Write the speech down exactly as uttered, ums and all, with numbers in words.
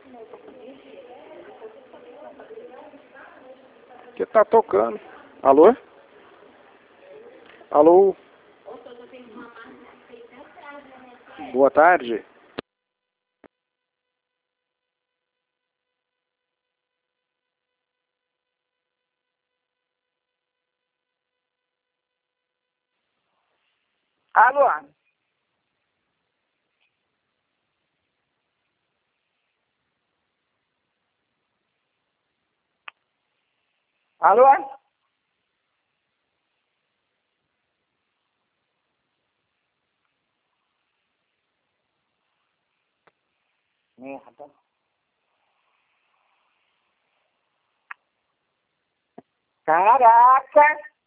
Que tá tocando. Alô? Alô? Boa tarde. Alô? Alô? Merda. Caraca!